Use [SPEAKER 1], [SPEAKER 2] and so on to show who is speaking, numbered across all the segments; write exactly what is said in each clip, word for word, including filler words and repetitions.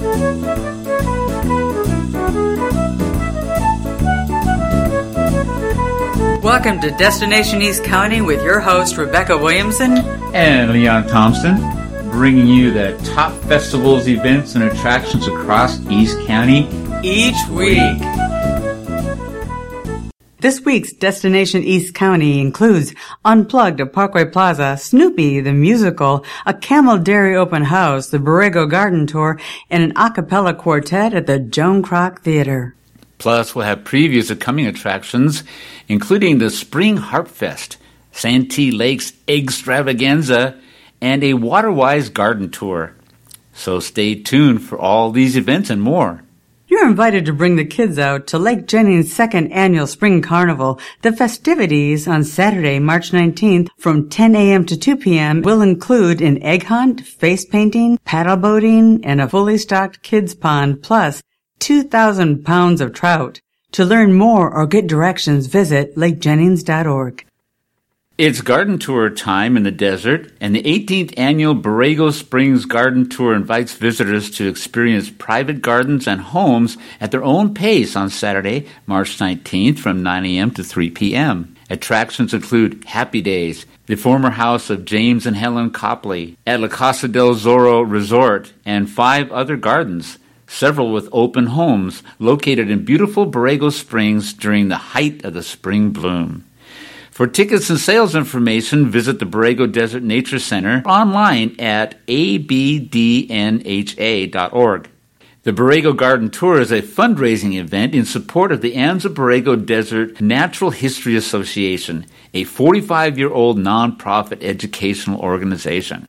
[SPEAKER 1] Welcome to Destination East County with your host, Rebecca Williamson
[SPEAKER 2] and Leon Thompson, bringing you the top festivals, events, and attractions across East County
[SPEAKER 1] each week. This week's Destination East County includes Unplugged at Parkway Plaza, Snoopy the Musical, a Camel Dairy Open House, the Borrego Garden Tour, and an a cappella quartet at the Joan Kroc Theater.
[SPEAKER 2] Plus, we'll have previews of coming attractions, including the Spring Harp Fest, Santee Lakes Extravaganza, and a Waterwise Garden Tour. So stay tuned for all these events and more.
[SPEAKER 1] You're invited to bring the kids out to Lake Jennings' second annual Spring Carnival. The festivities on Saturday, March nineteenth from ten a.m. to two p.m. will include an egg hunt, face painting, paddle boating, and a fully stocked kids pond, plus two thousand pounds of trout. To learn more or get directions, visit lake jennings dot org.
[SPEAKER 2] It's garden tour time in the desert, and the eighteenth annual Borrego Springs Garden Tour invites visitors to experience private gardens and homes at their own pace on Saturday, March nineteenth from nine a.m. to three p.m. Attractions include Happy Days, the former house of James and Helen Copley, at La Casa del Zorro Resort, and five other gardens, several with open homes located in beautiful Borrego Springs during the height of the spring bloom. For tickets and sales information, visit the Borrego Desert Nature Center online at a b d n h a dot org. The Borrego Garden Tour is a fundraising event in support of the Anza Borrego Desert Natural History Association, a forty-five-year-old nonprofit educational organization.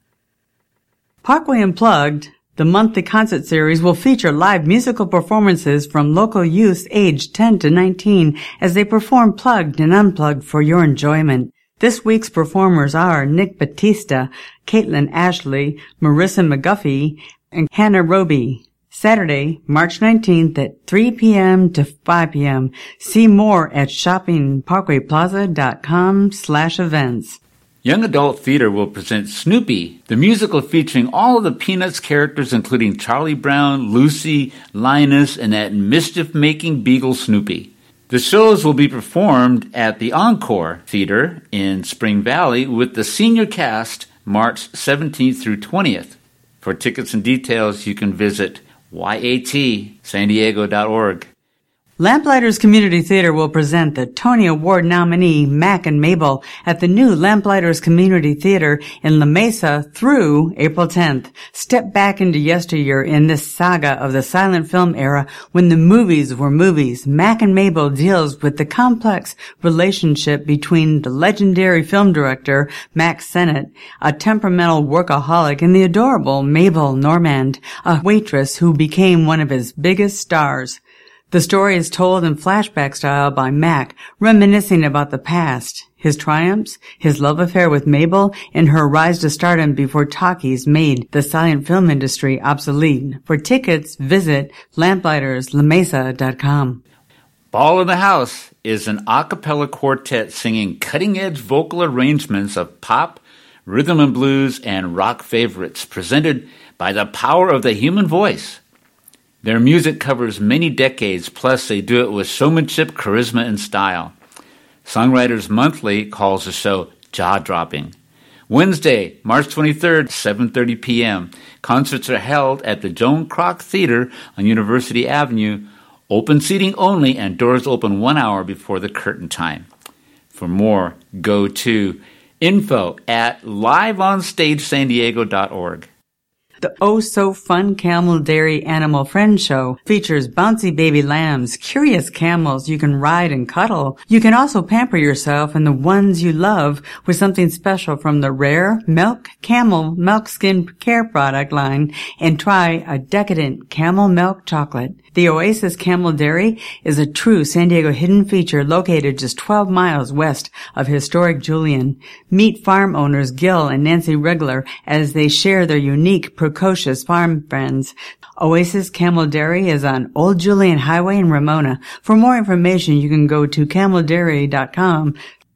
[SPEAKER 1] Parkway Unplugged, the monthly concert series, will feature live musical performances from local youth aged ten to nineteen as they perform plugged and unplugged for your enjoyment. This week's performers are Nick Batista, Caitlin Ashley, Marissa McGuffey, and Hannah Roby. Saturday, March nineteenth at three p.m. to five p.m. See more at shopping parkway plaza dot com slash events.
[SPEAKER 2] Young Adult Theater will present Snoopy, the musical featuring all of the Peanuts characters, including Charlie Brown, Lucy, Linus, and that mischief-making beagle Snoopy. The shows will be performed at the Encore Theater in Spring Valley with the senior cast March seventeenth through twentieth. For tickets and details, you can visit y a t san diego dot org.
[SPEAKER 1] Lamplighters Community Theater will present the Tony Award nominee Mac and Mabel at the new Lamplighters Community Theater in La Mesa through April tenth. Step back into yesteryear in this saga of the silent film era when the movies were movies. Mac and Mabel deals with the complex relationship between the legendary film director Max Sennett, a temperamental workaholic, and the adorable Mabel Normand, a waitress who became one of his biggest stars. The story is told in flashback style by Mac, reminiscing about the past, his triumphs, his love affair with Mabel, and her rise to stardom before talkies made the silent film industry obsolete. For tickets, visit lamplighters la mesa dot com.
[SPEAKER 2] Ball in the House is an a cappella quartet singing cutting-edge vocal arrangements of pop, rhythm and blues, and rock favorites, presented by the power of the human voice. Their music covers many decades, plus they do it with showmanship, charisma, and style. Songwriters Monthly calls the show jaw-dropping. Wednesday, March twenty-third, seven thirty p.m. Concerts are held at the Joan Kroc Theater on University Avenue. Open seating only, and doors open one hour before the curtain time. For more, go to info at live on stage san diego dot org.
[SPEAKER 1] The oh-so-fun Camel Dairy Animal Friend Show features bouncy baby lambs, curious camels you can ride and cuddle. You can also pamper yourself and the ones you love with something special from the Rare Milk Camel Milk Skin Care product line and try a decadent camel milk chocolate. The Oasis Camel Dairy is a true San Diego hidden feature located just twelve miles west of historic Julian. Meet farm owners Gil and Nancy Regler as they share their unique, precocious farm friends. Oasis Camel Dairy is on Old Julian Highway in Ramona. For more information, you can go to camel dairy dot com.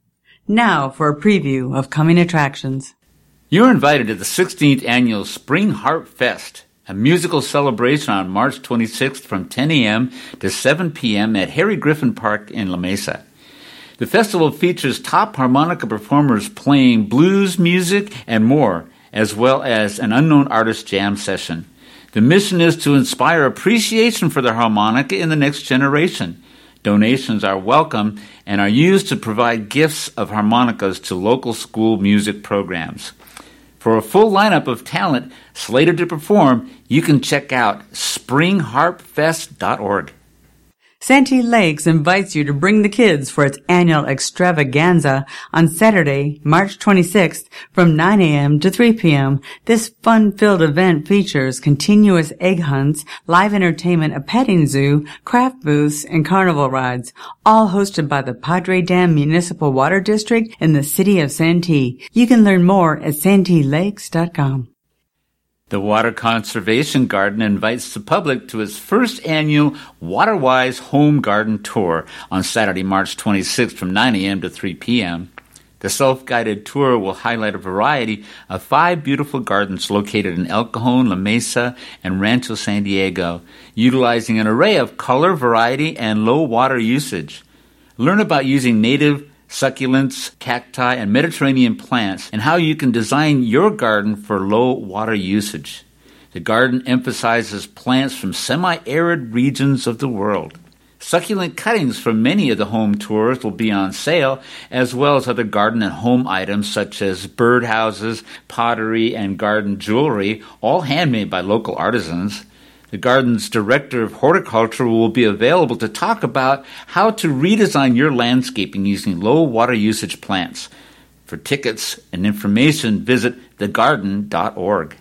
[SPEAKER 1] Now for a preview of coming attractions.
[SPEAKER 2] You're invited to the sixteenth Annual Spring Harp Fest, A musical celebration on March twenty-sixth from ten a.m. to seven p.m. at Harry Griffin Park in La Mesa. The festival features top harmonica performers playing blues music and more, as well as an unknown artist jam session. The mission is to inspire appreciation for the harmonica in the next generation. Donations are welcome and are used to provide gifts of harmonicas to local school music programs. For a full lineup of talent slated to perform, you can check out spring harp fest dot org.
[SPEAKER 1] Santee Lakes invites you to bring the kids for its annual extravaganza on Saturday, March twenty-sixth from nine a.m. to three p.m. This fun-filled event features continuous egg hunts, live entertainment, a petting zoo, craft booths, and carnival rides, all hosted by the Padre Dam Municipal Water District in the city of Santee. You can learn more at santee lakes dot com.
[SPEAKER 2] The Water Conservation Garden invites the public to its first annual WaterWise Home Garden Tour on Saturday, March twenty-sixth from nine a.m. to three p.m. The self-guided tour will highlight a variety of five beautiful gardens located in El Cajon, La Mesa, and Rancho San Diego, utilizing an array of color, variety, and low water usage. Learn about using native succulents, cacti, and Mediterranean plants, and how you can design your garden for low water usage. The garden emphasizes plants from semi-arid regions of the world. Succulent cuttings from many of the home tours will be on sale, as well as other garden and home items such as birdhouses, pottery, and garden jewelry, all handmade by local artisans. The garden's director of horticulture will be available to talk about how to redesign your landscaping using low water usage plants. For tickets and information, visit the garden dot org.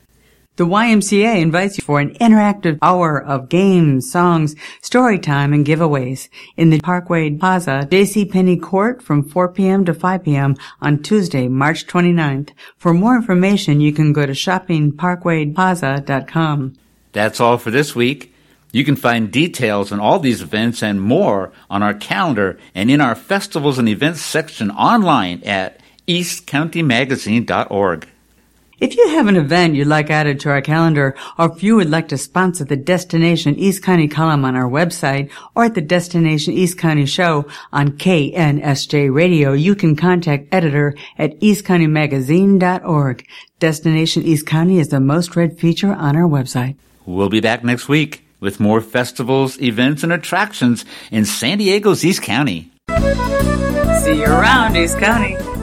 [SPEAKER 1] The Y M C A invites you for an interactive hour of games, songs, story time, and giveaways in the Parkway Plaza, JCPenney Court from four p.m. to five p.m. on Tuesday, March twenty-ninth. For more information, you can go to shopping parkway plaza dot com.
[SPEAKER 2] That's all for this week. You can find details on all these events and more on our calendar and in our festivals and events section online at east county magazine dot org.
[SPEAKER 1] If you have an event you'd like added to our calendar, or if you would like to sponsor the Destination East County column on our website or at the Destination East County show on K N S J Radio, you can contact editor at east county magazine dot org. Destination East County is the most read feature on our website.
[SPEAKER 2] We'll be back next week with more festivals, events, and attractions in San Diego's East County.
[SPEAKER 1] See you around, East County.